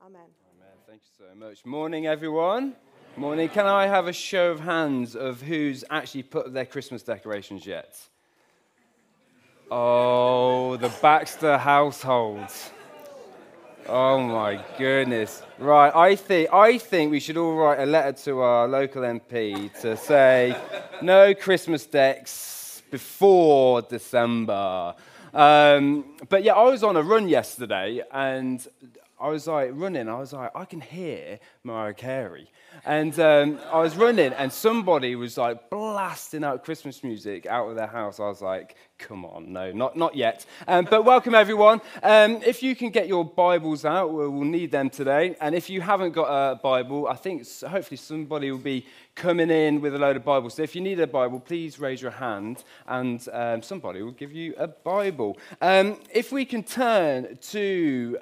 Amen. Amen. Thank you so much. Morning, everyone. Morning. Can I have a show of hands of who's actually put up their Christmas decorations yet? Oh, the Baxter household. Oh my goodness. Right, I think we should all write a letter to our local MP to say no Christmas decks before December. But yeah, I was on a run yesterday and I was like running. I was like, I can hear Mariah Carey. And I was running and somebody was like blasting out Christmas music out of their house. I was like, come on, no, not yet. But welcome, everyone. If you can get your Bibles out, we'll need them today. And if you haven't got a Bible, I think hopefully somebody will be coming in with a load of Bibles. So if you need a Bible, please raise your hand and somebody will give you a Bible. If we can turn to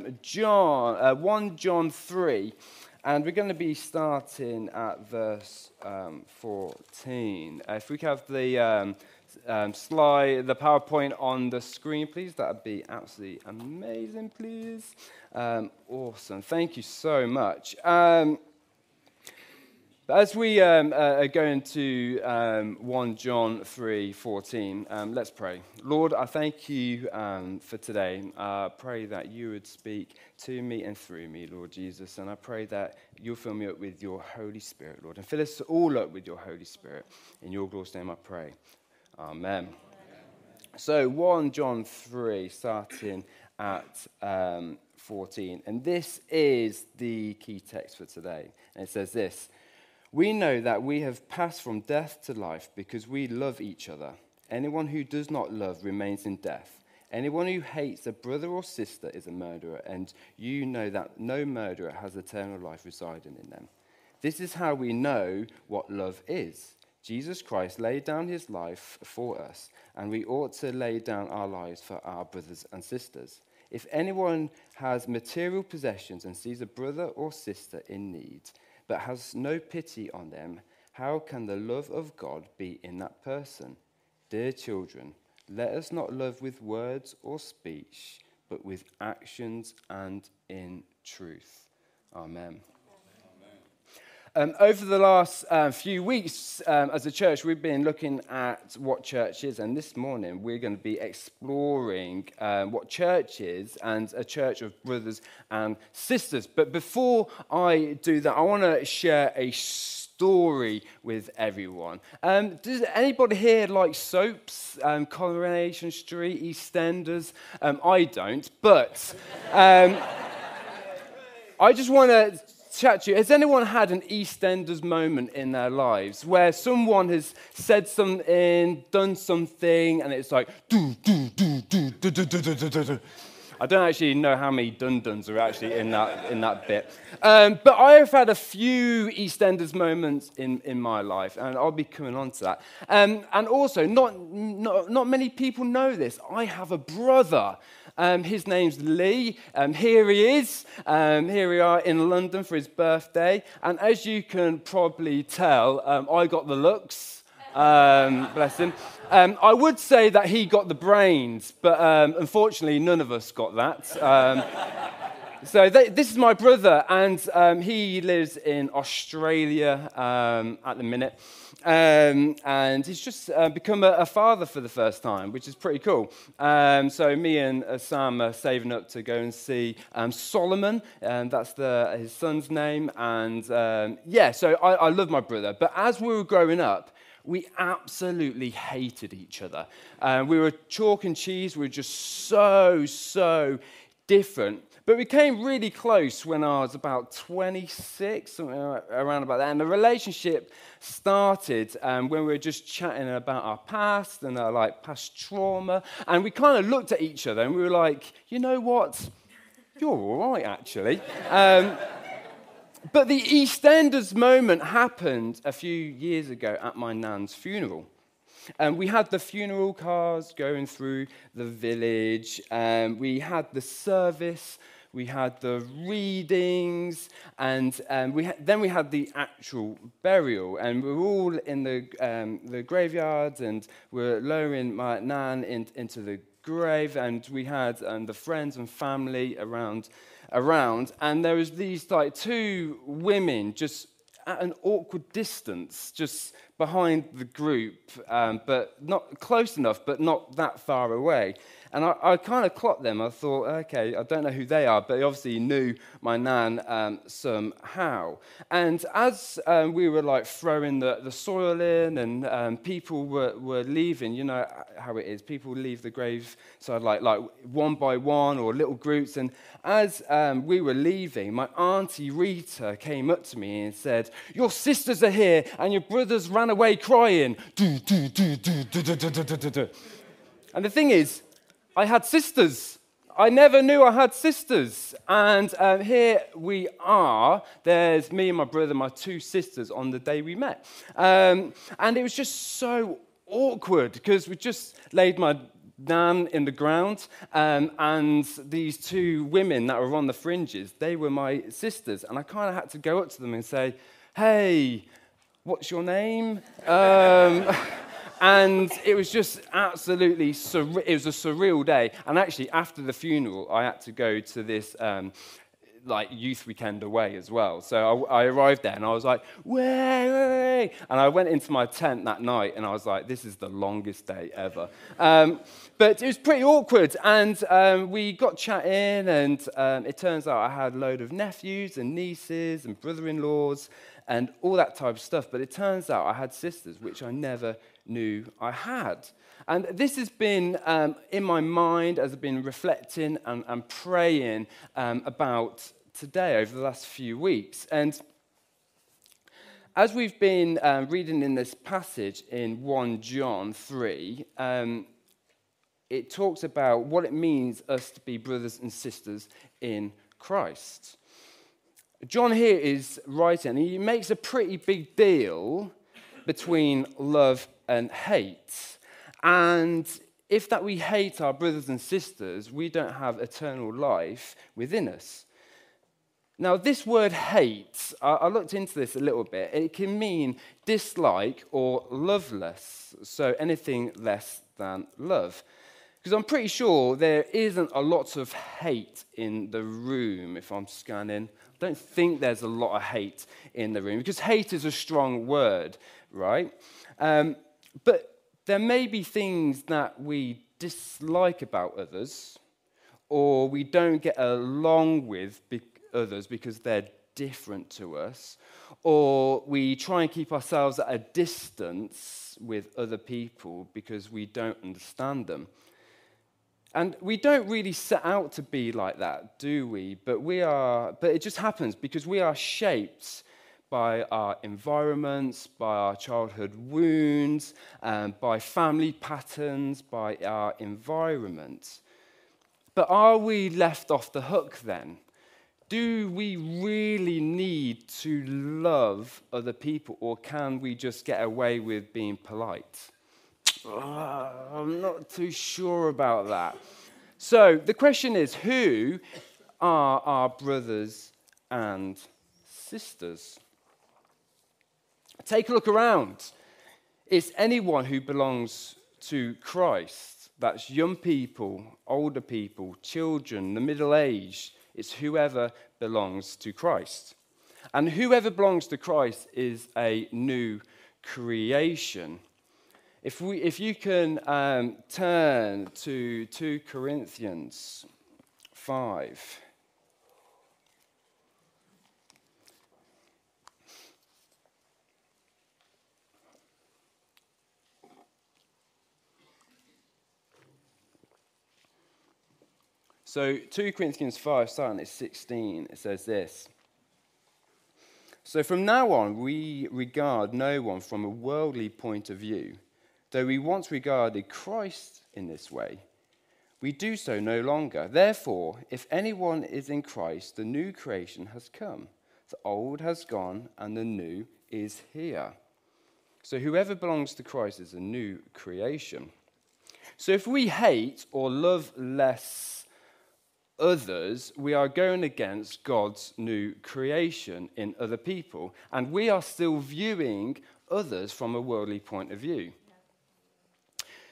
1 John 3, and we're going to be starting at verse 14. If we could have the slide, the PowerPoint on the screen, please, that would be absolutely amazing, please. Awesome. Thank you so much. As we are going to 1 John 3:14, let's pray. Lord, I thank you for today. I pray that you would speak to me and through me, Lord Jesus. And I pray that you'll fill me up with your Holy Spirit, Lord. And fill us all up with your Holy Spirit. In your glorious name I pray. Amen. So 1 John 3, starting at 14. And this is the key text for today. And it says this. We know that we have passed from death to life because we love each other. Anyone who does not love remains in death. Anyone who hates a brother or sister is a murderer, and you know that no murderer has eternal life residing in them. This is how we know what love is. Jesus Christ laid down his life for us, and we ought to lay down our lives for our brothers and sisters. If anyone has material possessions and sees a brother or sister in need, but has no pity on them, how can the love of God be in that person? Dear children, let us not love with words or speech, but with actions and in truth. Amen. Over the last few weeks, as a church, we've been looking at what church is, and this morning we're going to be exploring what church is and a church of brothers and sisters. But before I do that, I want to share a story with everyone. Does anybody here like soaps? Coronation Street, EastEnders? I don't, but I just want to chat to you. Has anyone had an EastEnders moment in their lives where someone has said something, done something, and it's like, do, do, do, do, do, do, do, do, do, do. I don't actually know how many dun-duns are actually in that bit. But I have had a few EastEnders moments in my life, and I'll be coming on to that. And also, not many people know this. I have a brother. His name's Lee. Here he is. Here we are in London for his birthday. And as you can probably tell, I got the looks. Bless him. I would say that he got the brains, but unfortunately, none of us got that. So this is my brother, and he lives in Australia at the minute. And he's just become a father for the first time, which is pretty cool. So me and Sam are saving up to go and see Solomon, and that's his son's name. And so I love my brother. But as we were growing up, we absolutely hated each other. We were chalk and cheese. We were just so different. But we came really close when I was about 26, something around about that. And the relationship started when we were just chatting about our past and our past trauma. And we kind of looked at each other and we were like, you know what? You're all right, actually. But the EastEnders moment happened a few years ago at my nan's funeral. And we had the funeral cars going through the village. We had the service. We had the readings. And then we had the actual burial. And we were all in the graveyard. And we were lowering my nan into the grave. And we had the friends and family around around, and there was these like two women just at an awkward distance, just behind the group, but not close enough, but not that far away. And I kind of clocked them. I thought, okay, I don't know who they are, but they obviously knew my nan somehow. And as we were like throwing the soil in, and people were leaving, you know how it is. People leave the graveside like one by one or little groups. And as we were leaving, my auntie Rita came up to me and said, "Your sisters are here, and your brothers ran away crying." And the thing is, I had sisters. I never knew I had sisters. And here we are. There's me and my brother, my two sisters, on the day we met. And it was just so awkward because we just laid my nan in the ground, and these two women that were on the fringes, they were my sisters. And I kind of had to go up to them and say, "Hey, what's your name?" And it was just absolutely surreal. It was a surreal day. And actually, after the funeral, I had to go to this like youth weekend away as well. So I arrived there and I was like, way. And I went into my tent that night and I was like, this is the longest day ever. But it was pretty awkward. And we got chatting, and it turns out I had a load of nephews and nieces and brother-in-laws and all that type of stuff. But it turns out I had sisters, which I never knew I had. And this has been in my mind as I've been reflecting and praying about today over the last few weeks. And as we've been reading in this passage in 1 John 3, it talks about what it means us to be brothers and sisters in Christ. John here is writing, and he makes a pretty big deal between love and hate. And if that we hate our brothers and sisters, we don't have eternal life within us. Now, this word hate, I looked into this a little bit. It can mean dislike or loveless, so anything less than love. Because I'm pretty sure there isn't a lot of hate in the room if I'm scanning. I don't think there's a lot of hate in the room, because hate is a strong word, right? But there may be things that we dislike about others, or we don't get along with others because they're different to us, or we try and keep ourselves at a distance with other people because we don't understand them. And we don't really set out to be like that, do we? But it just happens because we are shaped by our environments, by our childhood wounds, by family patterns, by our environment. But are we left off the hook then? Do we really need to love other people, or can we just get away with being polite? I'm not too sure about that. So the question is, who are our brothers and sisters? Take a look around. It's anyone who belongs to Christ. That's young people, older people, children, the middle-aged. It's whoever belongs to Christ. And whoever belongs to Christ is a new creation. If you can turn to 2 Corinthians 5. So 2 Corinthians 5, starting at 16, it says this. So from now on, we regard no one from a worldly point of view. Though we once regarded Christ in this way, we do so no longer. Therefore, if anyone is in Christ, the new creation has come. The old has gone, and the new is here. So whoever belongs to Christ is a new creation. So if we hate or love less others, we are going against God's new creation in other people, and we are still viewing others from a worldly point of view.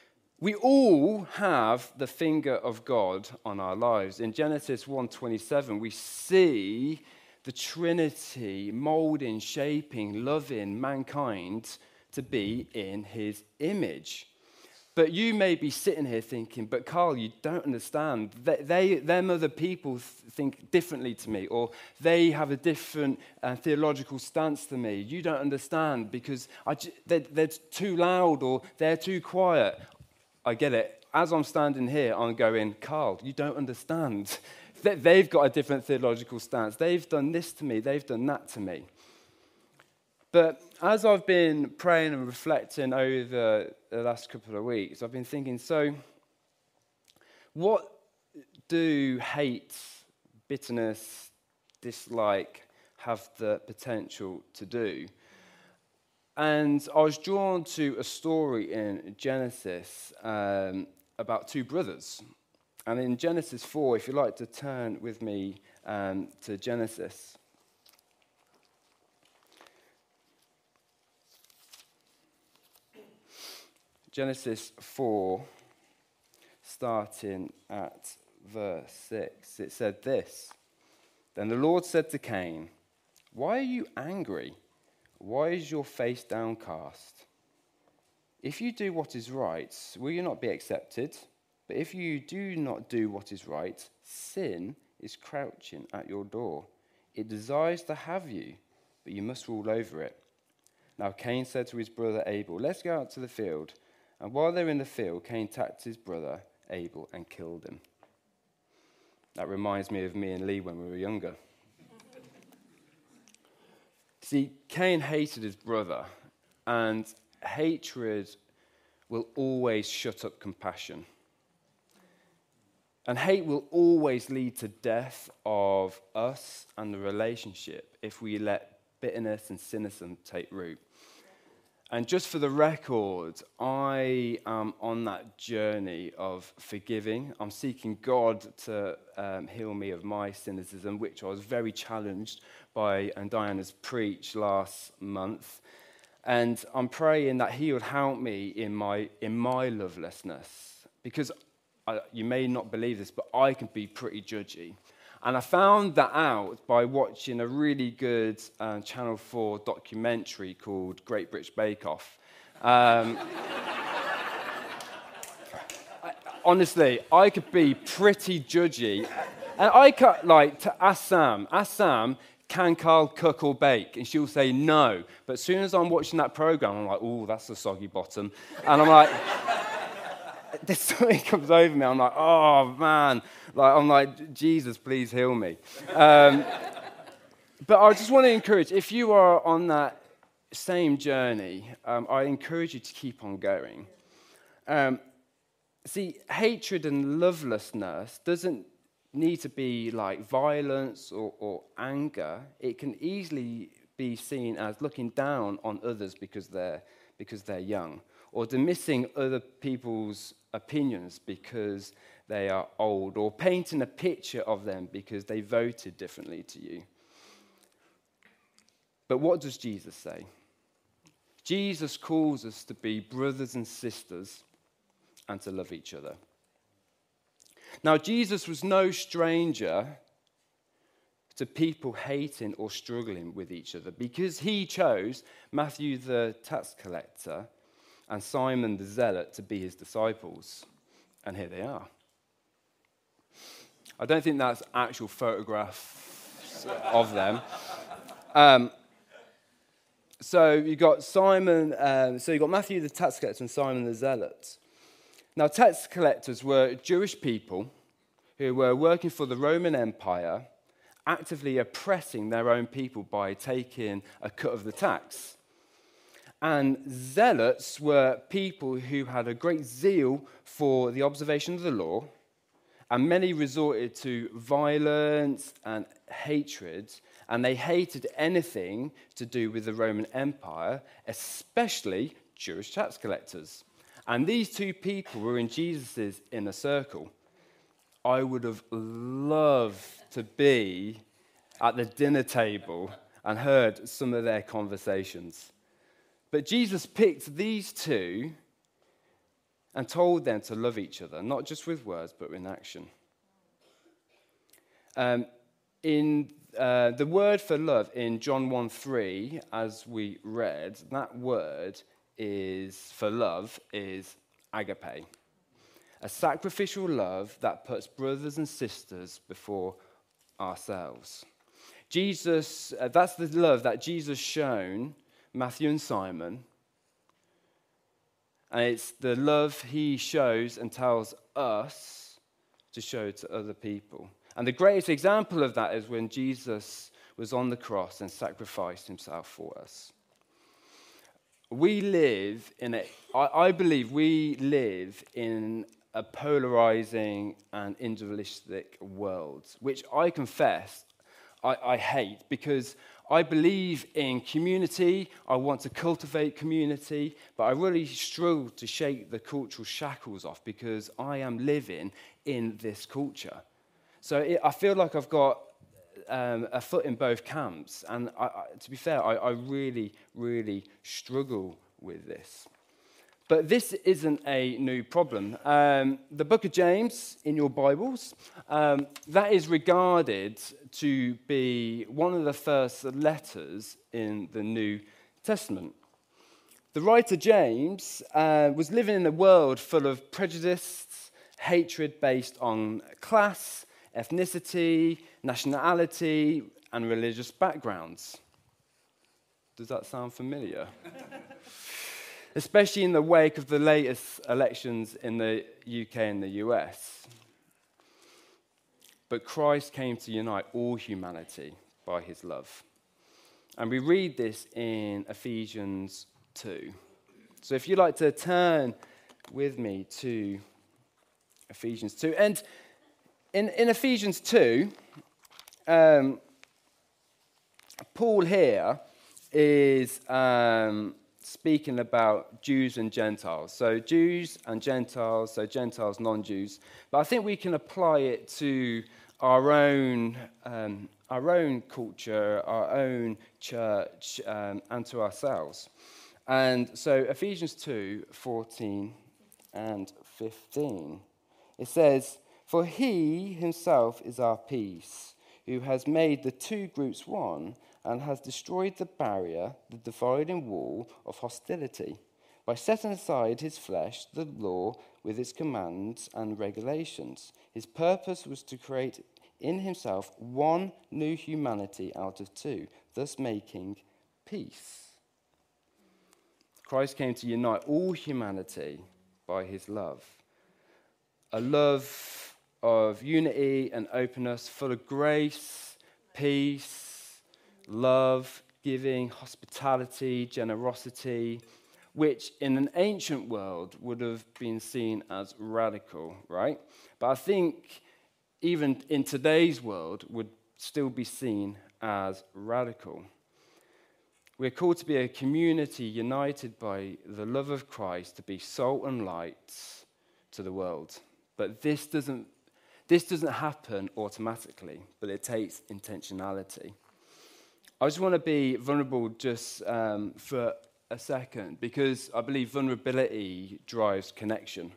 We all have the finger of God on our lives. In Genesis 1:27, we see the Trinity molding, shaping, loving mankind to be in his image. But you may be sitting here thinking, but Carl, you don't understand. Them other people think differently to me, or they have a different theological stance to me. You don't understand because they're too loud or they're too quiet. I get it. As I'm standing here, I'm going, Carl, you don't understand. They've got a different theological stance. They've done this to me. They've done that to me. But as I've been praying and reflecting over the last couple of weeks, I've been thinking, so what do hate, bitterness, dislike have the potential to do? And I was drawn to a story in Genesis about two brothers. And in Genesis 4, if you'd like to turn with me to Genesis. Genesis 4, starting at verse 6, it said this: Then the Lord said to Cain, "Why are you angry? Why is your face downcast? If you do what is right, will you not be accepted? But if you do not do what is right, sin is crouching at your door. It desires to have you, but you must rule over it." Now Cain said to his brother Abel, "Let's go out to the field." And while they were in the field, Cain attacked his brother Abel and killed him. That reminds me of me and Lee when we were younger. See, Cain hated his brother, and hatred will always shut up compassion. And hate will always lead to death of us and the relationship if we let bitterness and cynicism take root. And just for the record, I am on that journey of forgiving. I'm seeking God to heal me of my cynicism, which I was very challenged by Diana's preach last month. And I'm praying that he would help me in my lovelessness. Because you may not believe this, but I can be pretty judgy. And I found that out by watching a really good Channel 4 documentary called Great British Bake Off. Honestly, I could be pretty judgy. And I could, to ask Sam, can Carl cook or bake? And she'll say no. But as soon as I'm watching that program, I'm like, oh, that's a soggy bottom. And I'm like, this something comes over me. I'm like, oh, man. I'm like, Jesus, please heal me. But I just want to encourage, if you are on that same journey, I encourage you to keep on going. See, hatred and lovelessness doesn't need to be like violence or anger. It can easily be seen as looking down on others because they're young, or dismissing other people's opinions because they are old, or painting a picture of them because they voted differently to you. But what does Jesus say? Jesus calls us to be brothers and sisters and to love each other. Now, Jesus was no stranger to people hating or struggling with each other, because he chose Matthew the tax collector and Simon the zealot to be his disciples. And here they are. I don't think that's actual photographs of them. So you got Matthew the tax collector and Simon the zealot. Now, tax collectors were Jewish people who were working for the Roman Empire, actively oppressing their own people by taking a cut of the tax. And zealots were people who had a great zeal for the observation of the law, and many resorted to violence and hatred, and they hated anything to do with the Roman Empire, especially Jewish tax collectors. And these two people were in Jesus' inner circle. I would have loved to be at the dinner table and heard some of their conversations. But Jesus picked these two and told them to love each other, not just with words, but in action. The word for love in John 1:3, as we read, that word for love is agape, a sacrificial love that puts brothers and sisters before ourselves. Jesus, that's the love that Jesus shown Matthew and Simon, and it's the love he shows and tells us to show to other people. And the greatest example of that is when Jesus was on the cross and sacrificed himself for us. I believe we live in a polarizing and individualistic world, which I confess I hate, because I believe in community. I want to cultivate community, but I really struggle to shake the cultural shackles off because I am living in this culture. So I feel like I've got a foot in both camps. And to be fair, I really, really struggle with this. But this isn't a new problem. The book of James in your Bibles, that is regarded to be one of the first letters in the New Testament. The writer James was living in a world full of prejudice, hatred based on class, ethnicity, nationality, and religious backgrounds. Does that sound familiar? Especially in the wake of the latest elections in the UK and the US. But Christ came to unite all humanity by his love. And we read this in Ephesians 2. So if you'd like to turn with me to Ephesians 2. And in Ephesians 2, Paul here is speaking about Jews and Gentiles. So Jews and Gentiles, so Gentiles, non-Jews. But I think we can apply it to our own culture, our own church, and to ourselves. And so Ephesians 2, 14 and 15. It says, "For he himself is our peace, who has made the two groups one, and has destroyed the barrier, the dividing wall of hostility, by setting aside his flesh, the law, with its commands and regulations. His purpose was to create in himself one new humanity out of two, thus making peace." Christ came to unite all humanity by his love. A love of unity and openness, full of grace, peace, love, giving, hospitality, generosity, which in an ancient world would have been seen as radical, right? But I think even in today's world would still be seen as radical. We're called to be a community united by the love of Christ, to be salt and light to the world. But this doesn't happen automatically, but it takes intentionality. I just want to be vulnerable just for a second, because I believe vulnerability drives connection.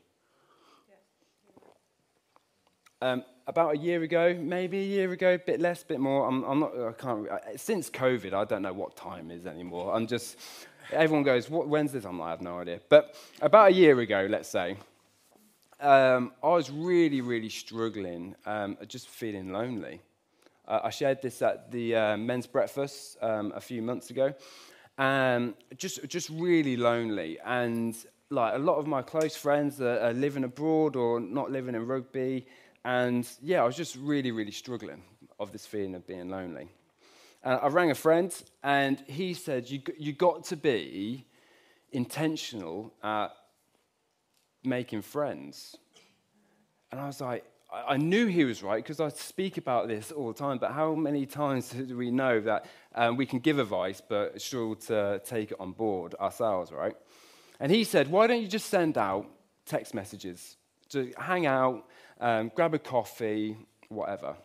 About a year ago, maybe a year ago, a bit less, a bit more. Since COVID, I don't know what time is anymore. Everyone goes, when's this? I have no idea. But about a year ago, let's say, I was really, really struggling, just feeling lonely. I shared this at the men's breakfast a few months ago. Just really lonely. And like a lot of my close friends are living abroad or not living in Rugby. And yeah, I was just really, really struggling of this feeling of being lonely. I rang a friend, and he said, you got to be intentional at making friends. And I was like, I knew he was right, because I speak about this all the time, but how many times do we know that we can give advice but struggle to take it on board ourselves, right? And he said, why don't you just send out text messages to hang out, grab a coffee, whatever.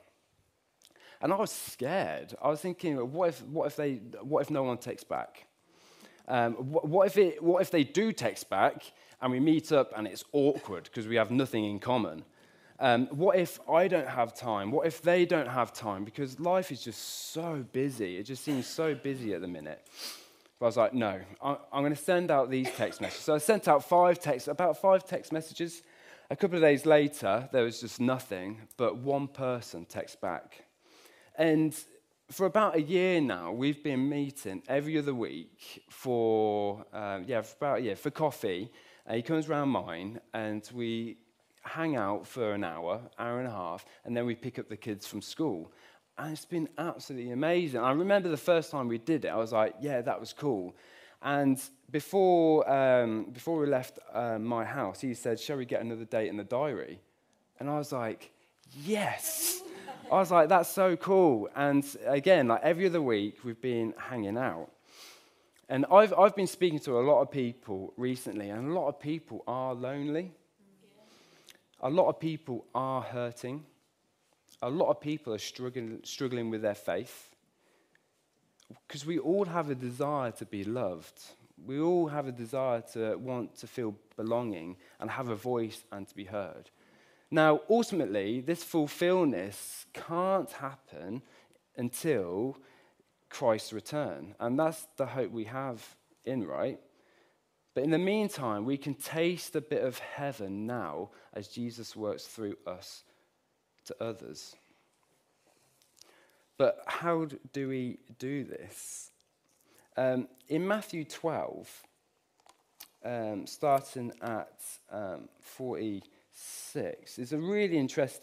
And I was scared. I was thinking, what if no one texts back? What if they do text back and we meet up and it's awkward because we have nothing in common? What if I don't have time? What if they don't have time? Because life is just so busy. It just seems so busy at the minute. But I was like, no, I'm going to send out these text messages. So I sent out about five text messages. A couple of days later, there was just nothing, but one person texts back. And for about a year now, we've been meeting every other week for coffee. He comes round mine, and we hang out for an hour and a half, and then we pick up the kids from school. And it's been absolutely amazing. I remember the first time we did it, I was like, yeah, that was cool. And before we left my house, he said, shall we get another date in the diary? And I was like, yes. I was like, that's so cool. And again, like every other week, we've been hanging out. And I've been speaking to a lot of people recently, and a lot of people are lonely. A lot of people are hurting. A lot of people are struggling with their faith. Because we all have a desire to be loved. We all have a desire to want to feel belonging and have a voice and to be heard. Now, ultimately, this fulfillment can't happen until Christ's return. And that's the hope we have in, right? But in the meantime, we can taste a bit of heaven now as Jesus works through us to others. But how do we do this? In Matthew 12, starting at 46, it's a really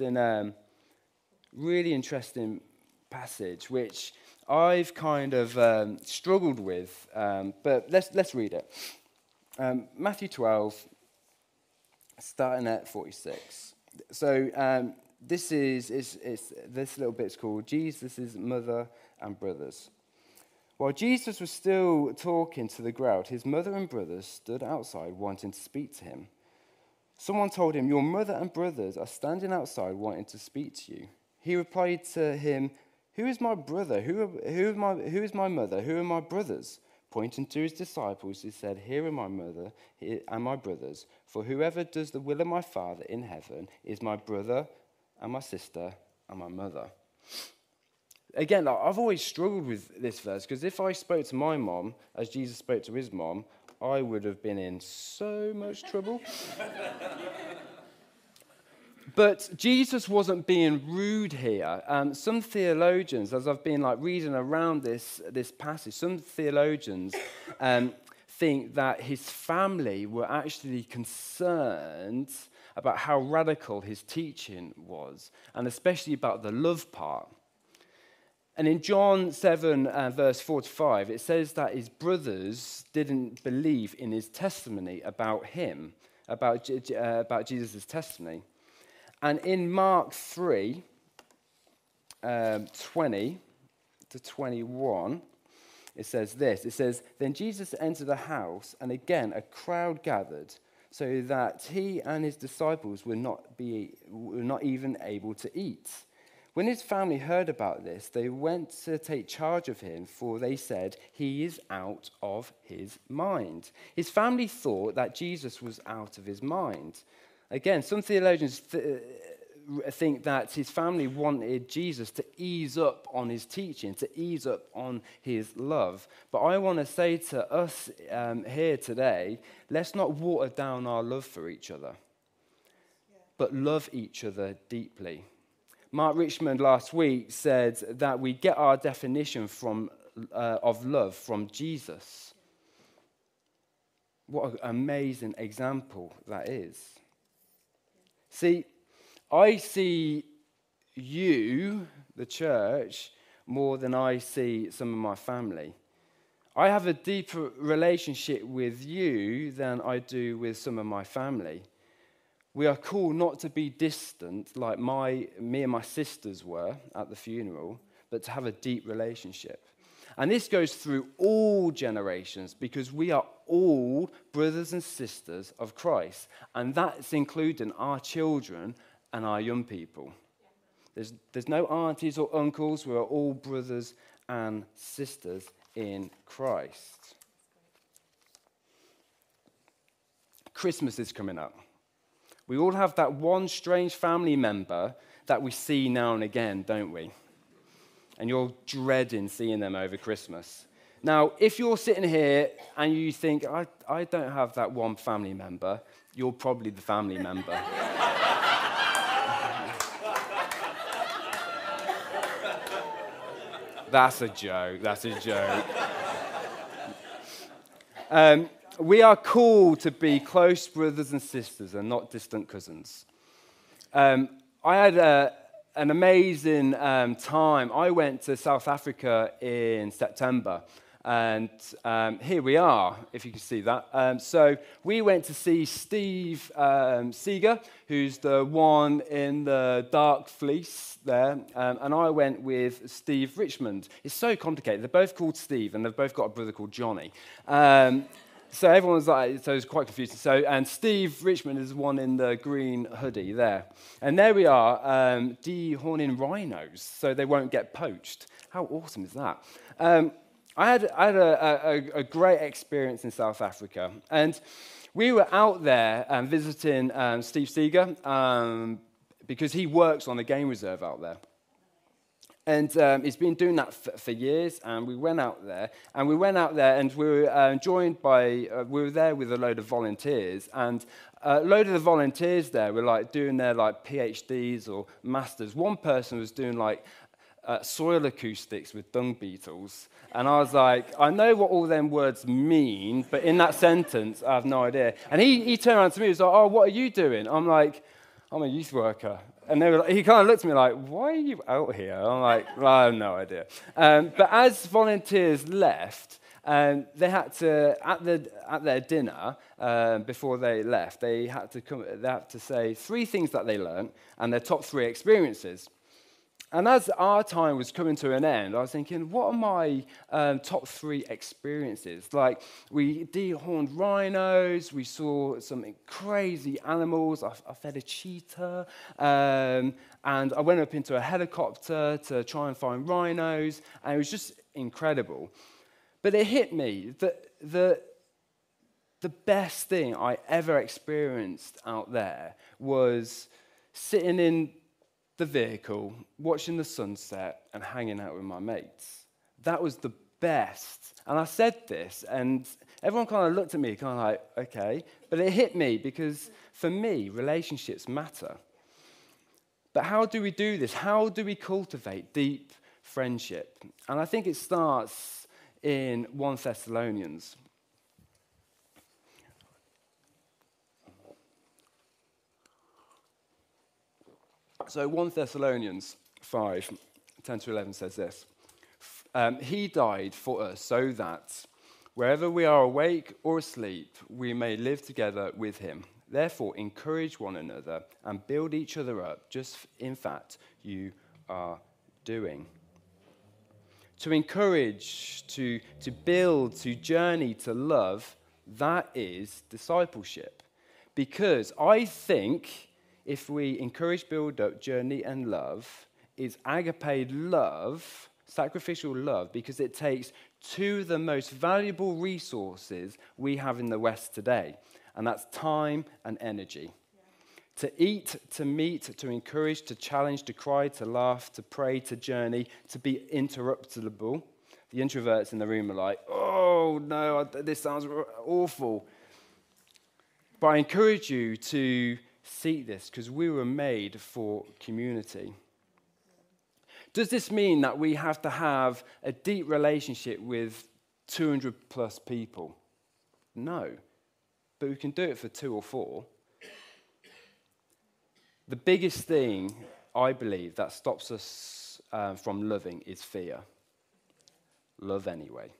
interesting passage, which I've kind of struggled with, but let's read it. Matthew 12, starting at 46. So this little bit's called Jesus' Mother and Brothers. While Jesus was still talking to the crowd, his mother and brothers stood outside wanting to speak to him. Someone told him, your mother and brothers are standing outside wanting to speak to you. He replied to him, who is my brother? Who is my mother? Who are my brothers? Pointing to his disciples, he said, here are my mother and my brothers. For whoever does the will of my Father in heaven is my brother and my sister and my mother. Again, I've always struggled with this verse, because if I spoke to my mom as Jesus spoke to his mom, I would have been in so much trouble. But Jesus wasn't being rude here. Some theologians, as I've been reading around this passage, some theologians think that his family were actually concerned about how radical his teaching was, and especially about the love part. And in John 7, verse 4-5, it says that his brothers didn't believe in his testimony about him, about Jesus' testimony. And in Mark 3, 20 to 21, it says this. It says, then Jesus entered a house, and again a crowd gathered, so that he and his disciples were not even able to eat. When his family heard about this, they went to take charge of him, for they said, he is out of his mind. His family thought that Jesus was out of his mind. Again, some theologians think that his family wanted Jesus to ease up on his teaching, to ease up on his love. But I want to say to us here today, let's not water down our love for each other, but love each other deeply. Mark Richmond last week said that we get our definition of love from Jesus. What an amazing example that is. See, I see you, the church, more than I see some of my family. I have a deeper relationship with you than I do with some of my family. We are called not to be distant like me and my sisters were at the funeral, but to have a deep relationship. And this goes through all generations, because we are all brothers and sisters of Christ. And that's including our children and our young people. There's no aunties or uncles. We are all brothers and sisters in Christ. Christmas is coming up. We all have that one strange family member that we see now and again, don't we? And you're dreading seeing them over Christmas. Now, if you're sitting here and you think, I don't have that one family member, you're probably the family member. That's a joke. That's a joke. We are called to be close brothers and sisters and not distant cousins. I had an amazing time. I went to South Africa in September, and here we are, if you can see that. So we went to see Steve Seeger, who's the one in the dark fleece there, and I went with Steve Richmond. It's so complicated. They're both called Steve, and they've both got a brother called Johnny. So everyone's like, so it's quite confusing. So, and Steve Richmond is the one in the green hoodie there. And there we are, dehorning rhinos so they won't get poached. How awesome is that? I had a great experience in South Africa. And we were out there visiting Steve Seeger because he works on a game reserve out there. And he's been doing that for years, and we went out there, and we were joined by, we were there with a load of volunteers, and a load of the volunteers there were like doing their like PhDs or masters. One person was doing like soil acoustics with dung beetles, and I was like, I know what all them words mean, but in that sentence, I have no idea. And he turned around to me and was like, oh, what are you doing? I'm like, I'm a youth worker. And he kind of looked at me like, why are you out here? I'm like, well, I have no idea. But as volunteers left, they had to, at their dinner, before they left, they had to say 3 things that they learned and their top 3 experiences. And as our time was coming to an end, I was thinking, what are my top 3 experiences? Like, we dehorned rhinos, we saw some crazy animals, I fed a cheetah, and I went up into a helicopter to try and find rhinos, and it was just incredible. But it hit me that the best thing I ever experienced out there was sitting in the vehicle, watching the sunset, and hanging out with my mates. That was the best. And I said this, and everyone kind of looked at me, kind of like, okay. But it hit me because, for me, relationships matter. But how do we do this? How do we cultivate deep friendship? And I think it starts in 1 Thessalonians. So 1 Thessalonians 5, 10 to 11 says this. He died for us so that wherever we are awake or asleep, we may live together with him. Therefore, encourage one another and build each other up, just in fact you are doing. To encourage, to build, to journey, to love, that is discipleship. Because I think if we encourage, build up, journey, and love, is agape love, sacrificial love, because it takes 2 of the most valuable resources we have in the West today, and that's time and energy. Yeah. To eat, to meet, to encourage, to challenge, to cry, to laugh, to pray, to journey, to be interruptible. The introverts in the room are like, oh, no, this sounds awful. But I encourage you to seek this because we were made for community. Does this mean that we have to have a deep relationship with 200 plus people? No, but we can do it for 2 or 4. The biggest thing, I believe, that stops us from loving is fear. Love anyway.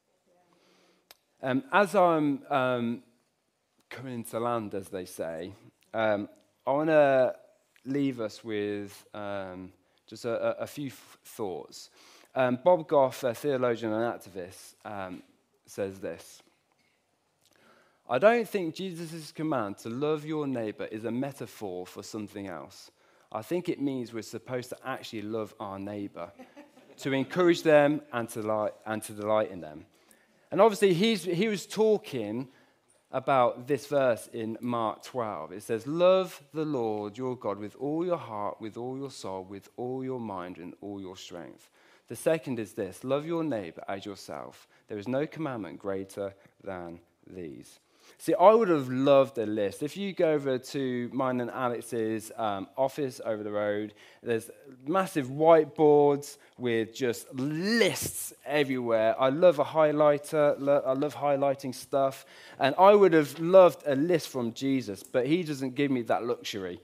As I'm coming into land, as they say, I want to leave us with just a few thoughts. Bob Goff, a theologian and activist, says this. I don't think Jesus' command to love your neighbor is a metaphor for something else. I think it means we're supposed to actually love our neighbor, to encourage them and to delight in them. And obviously he was talking about this verse in Mark 12. It says, love the Lord your God with all your heart, with all your soul, with all your mind, and all your strength. The second is this, love your neighbor as yourself. There is no commandment greater than these. See, I would have loved a list. If you go over to mine and Alex's office over the road, there's massive whiteboards with just lists everywhere. I love a highlighter. I love highlighting stuff. And I would have loved a list from Jesus, but he doesn't give me that luxury.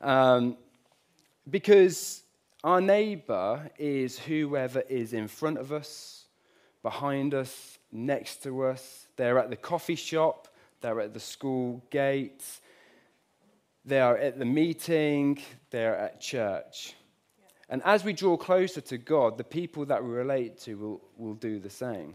Because our neighbor is whoever is in front of us, behind us, next to us. They're at the coffee shop. They're at the school gate. They are at the meeting. They're at church. Yeah. And as we draw closer to God, the people that we relate to will do the same.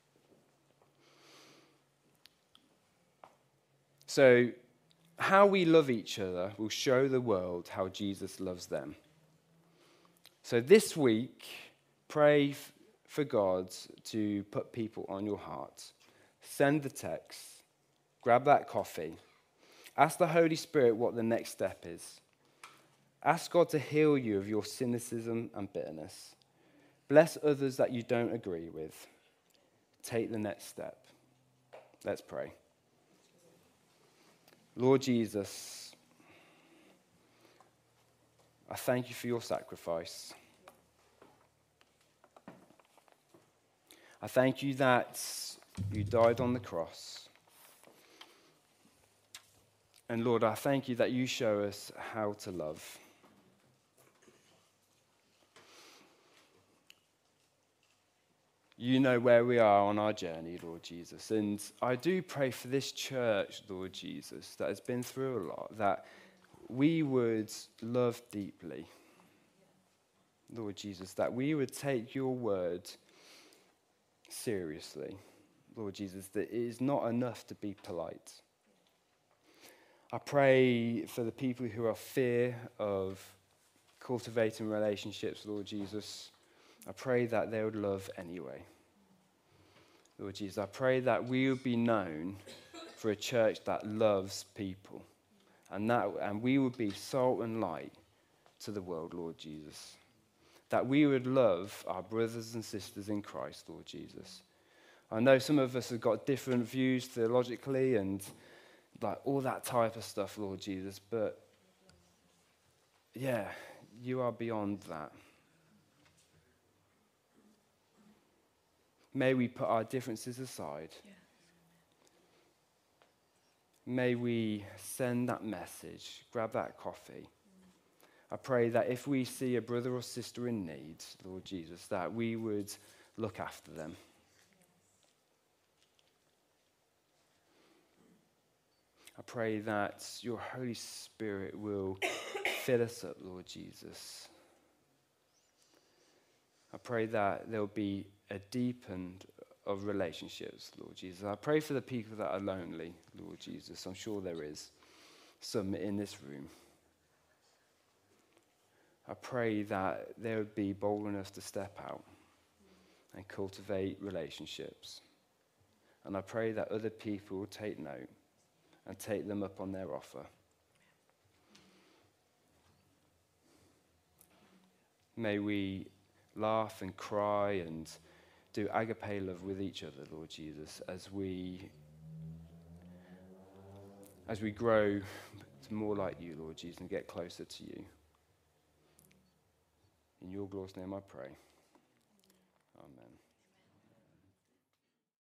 So, how we love each other will show the world how Jesus loves them. So this week, pray for God to put people on your heart. Send the text. Grab that coffee. Ask the Holy Spirit what the next step is. Ask God to heal you of your cynicism and bitterness. Bless others that you don't agree with. Take the next step. Let's pray. Lord Jesus, I thank you for your sacrifice. I thank you that you died on the cross. And Lord, I thank you that you show us how to love. You know where we are on our journey, Lord Jesus. And I do pray for this church, Lord Jesus, that has been through a lot, that we would love deeply. Lord Jesus, that we would take your word seriously. Lord Jesus, that it is not enough to be polite. I pray for the people who are fear of cultivating relationships, Lord Jesus. I pray that they would love anyway. Lord Jesus, I pray that we would be known for a church that loves people. And we would be salt and light to the world, Lord Jesus. That we would love our brothers and sisters in Christ, Lord Jesus. I know some of us have got different views theologically and like all that type of stuff, Lord Jesus, but yeah, you are beyond that. May we put our differences aside. Yeah. May we send that message, grab that coffee. I pray that if we see a brother or sister in need, Lord Jesus, that we would look after them. I pray that your Holy Spirit will fill us up, Lord Jesus. I pray that there will be a deepened of relationships, Lord Jesus. I pray for the people that are lonely, Lord Jesus. I'm sure there is some in this room. I pray that they would be bold enough to step out and cultivate relationships. And I pray that other people will take note and take them up on their offer. May we laugh and cry and do agape love with each other, Lord Jesus, as we grow to more like you, Lord Jesus, and get closer to you. In your glorious name I pray. Amen.